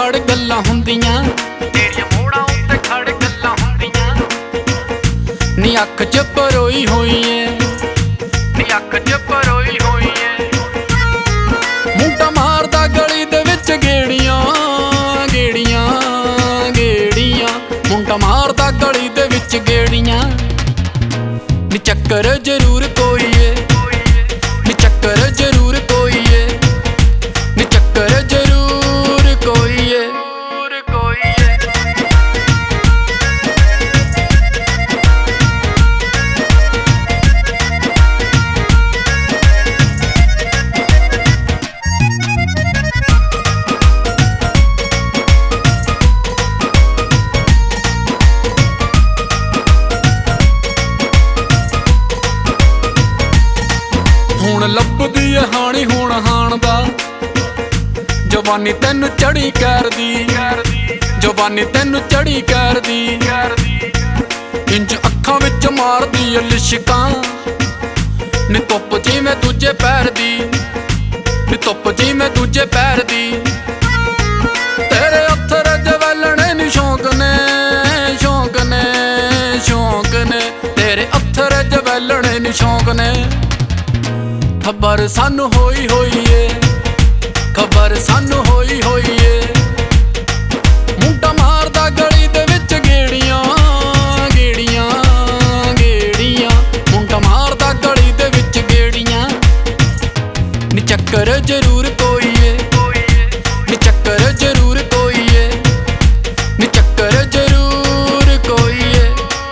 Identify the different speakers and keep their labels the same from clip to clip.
Speaker 1: ਖੜ ਗੱਲਾਂ ਹੁੰਦੀਆਂ,
Speaker 2: ਤੇਰੀਆਂ ਮੋੜਾਂ ਉੱਤੇ ਖੜ ਗੱਲਾਂ ਹੁੰਦੀਆਂ।
Speaker 1: ਨੀ ਅੱਖ ਚ ਪਰੋਈ ਹੋਈ ਏ,
Speaker 2: ਨੀ ਅੱਖ ਚ ਪਰੋਈ ਹੋਈ ਏ।
Speaker 1: ਮੁੰਡਾ ਮਾਰਦਾ ਗਲੀ ਦੇ ਵਿੱਚ ਗੇੜੀਆਂ ਗੇੜੀਆਂ ਗੇੜੀਆਂ, ਮੁੰਡਾ ਮਾਰਦਾ ਗਲੀ ਦੇ ਵਿੱਚ ਗੇੜੀਆਂ। ਨੀ ਚੱਕਰ ਜ਼ਰੂਰ ਕੋਈ ਏ, ਨੀ ਚੱਕਰ ਜ਼ਰੂਰ ਕੋਈ ਏ, ਨੀ ਚੱਕਰ ਜ਼ਰੂਰ ਕੋਈ ਏ। ਹੁਣ ਲੱਭਦੀ ਏ ਹਾਣੀ ਹੁਣ ਹਾਣ ਦਾ, ਜਵਾਨੀ ਤੈਨੂੰ ਚੜੀ ਕਰਦੀ, ਜਵਾਨੀ ਤੈਨੂੰ ਚੜੀ ਕਰਦੀ। ਇੰਜ ਅੱਖਾਂ ਵਿੱਚ ਮਾਰਦੀ ਏ ਲਿਸ਼ਕਾਂ, ਨੀ ਧੁੱਪ ਜਿਵੇਂ ਦੂਜੇ ਪੈਰ ਦੀ, ਨੀ ਧੁੱਪ ਜਿਵੇਂ ਦੂਜੇ ਪੈਰ ਦੀ। ਤੇਰੇ ਅੱਥਰ ਜਵੈਲਣੇ ਨੀ ਸ਼ੌਂਕ ਨੇ, ਸ਼ੌਂਕ ਨੇ, ਸ਼ੌਂਕ ਨੇ, ਤੇਰੇ ਅੱਥਰ ਜਵੈਲਣੇ ਨੀ ਸ਼ੌਂਕ ਨੇ। ਖਬਰ ਸਾਨੂੰ ਹੋਈ ਹੋਈ ਏ, ਖਬਰ ਸਾਨੂੰ ਹੋਈ ਹੋਈ ਏ। ਮੁੰਡਾ ਮਾਰਦਾ ਗਲੀ ਦੇ ਵਿੱਚ ਗੇੜੀਆਂ ਗੇੜੀਆਂ ਗੇੜੀਆਂ, ਮੁੰਡਾ ਮਾਰਦਾ ਗਲੀ ਦੇ ਵਿੱਚ ਗੇੜੀਆਂ। ਨੀ ਚੱਕਰ ਜ਼ਰੂਰ ਕੋਈ ਏ, ਨੀ ਚੱਕਰ ਜ਼ਰੂਰ ਕੋਈ ਏ, ਨੀ ਚੱਕਰ ਜ਼ਰੂਰ ਕੋਈ ਏ।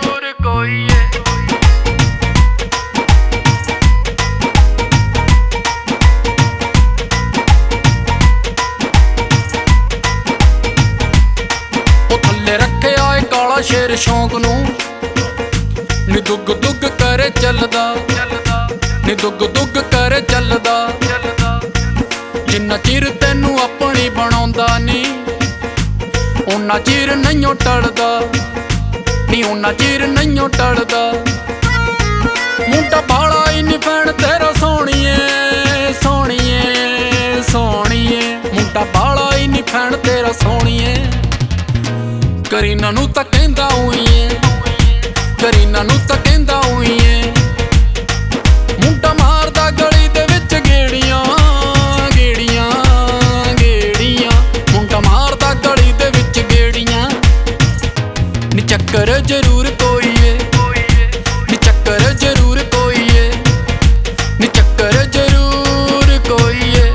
Speaker 1: ਰੱਖਿਆ ਏ ਕਾਲਾ ਸ਼ੇਰ ਸ਼ੌਂਕ ਨੂੰ, ਨੀ ਦੁੱਗ ਦੁੱਗ ਕਰੇ ਚੱਲਦਾ, ਨੀ ਦੁੱਗ ਦੁੱਗ ਕਰੇ ਚੱਲਦਾ। ਜਿੰਨਾ ਚਿਰ ਤੈਨੂੰ ਆਪਣੀ ਬਣਾਉਂਦਾ ਨੀ, ਓਨਾ ਚਿਰ ਨਹੀਂਓ ਟਲਦਾ, ਨੀ ਓਨਾ ਚਿਰ ਨਹੀਂਓ ਟਲਦਾ। ਮੁੰਡਾ ਬਾਲਾ ਹੀ ਨੀ ਭੈਣ ਤੇਰਾ ਸੋਹਣੀਏ, ਸੋਹਣੀਏ, ਸੋਹਣੀਏ, ਮੁੰਡਾ ਬਾਲਾ ਹੀ ਨੀ ਭੈਣ ਤੇਰਾ ਸੋਹਣੀਏ। ਕਰੀਨਾ ਨੂੰ ਤਾਂ ਕਹਿੰਦਾ ਉਈ ਏ, ਕਰੀਨਾ ਨੂੰ ਤਾਂ ਕਹਿੰਦਾ ਉਈ ਏ। ਮੁੰਡਾ ਮਾਰਦਾ ਗਲੀ ਦੇ ਵਿੱਚ ਗੇੜੀਆਂ ਗੇੜੀਆਂ ਗੇੜੀਆਂ, ਮੁੰਡਾ ਮਾਰਦਾ ਗਲੀ ਦੇ ਵਿੱਚ ਗੇੜੀਆਂ। ਨੀ ਚੱਕਰ ਜ਼ਰੂਰ ਕੋਈ ਏ, ਨੀ ਚੱਕਰ ਜ਼ਰੂਰ ਕੋਈ ਏ, ਨੀ ਚੱਕਰ ਜ਼ਰੂਰ ਕੋਈ ਏ।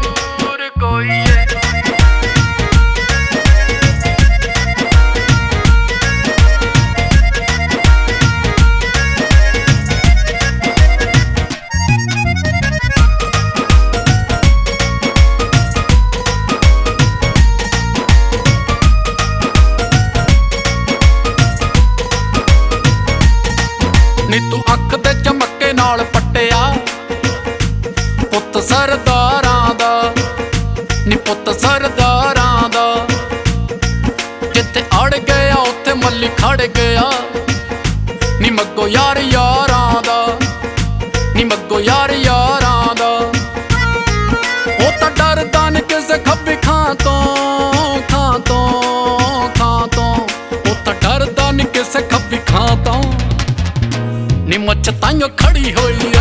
Speaker 1: ਨੀ ਤੂੰ ਅੱਖ ਦੇ ਚਮੱਕੇ ਨਾਲ ਪੱਟਿਆ ਪੁੱਤ ਸਰਦਾਰਾਂ ਦਾ, ਨੀ ਪੁੱਤ ਸਰਦਾਰਾਂ ਦਾ। ਜਿੱਥੇ ਅੜ ਗਿਆ ਉੱਥੇ ਮੱਲੀ ਖੜ ਗਿਆ, ਨੀ ਮੱਗੋ ਯਾਰ ਯਾਰਾਂ ਦਾ, ਨੀ ਮੱਗੋ ਯਾਰ ਯਾਰਾਂ ਦਾ। ਉਹ ਤਾਂ ਡਰਦਾ ਨੀ ਕਿਸੇ ਖੱਬੀ ਖਾਂ ਤੋਂ, ਖਾਂ ਤੋਂ, ਖਾਂ ਤੋਂ। ਉਹ ਤਾਂ ਡਰਦਾ ਨੀ ਕਿਸੇ ਖੱਬੀ ਖਾਂ ਤੋਂ। ਨੀ ਮੁੱਛ ਤਾਈਓ ਖੜੀ ਹੋਈ